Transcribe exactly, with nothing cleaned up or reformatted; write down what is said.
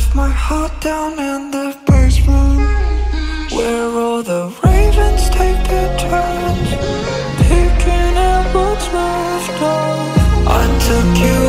left my heart down in the basement, where all the ravens take their turns picking at what's left of. I took you